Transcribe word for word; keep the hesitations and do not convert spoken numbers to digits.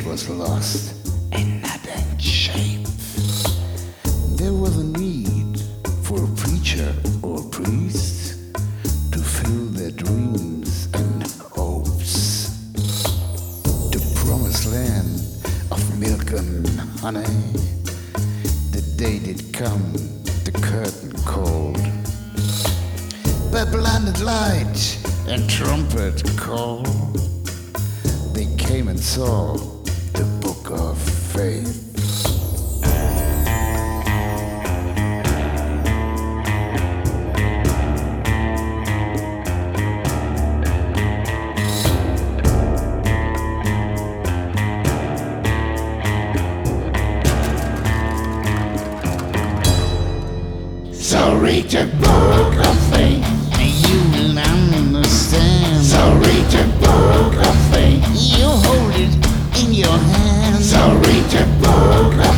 it was lost and not in shape. There was a need for a preacher or a priest to fill their dreams and hopes. The promised land of milk and honey, the day did come, the curtain called. By blinded light and trumpet call, they came and saw the book of faith. So read the book of faith, and you will understand. So read the book of faith, you hold it in your hand. So read the book of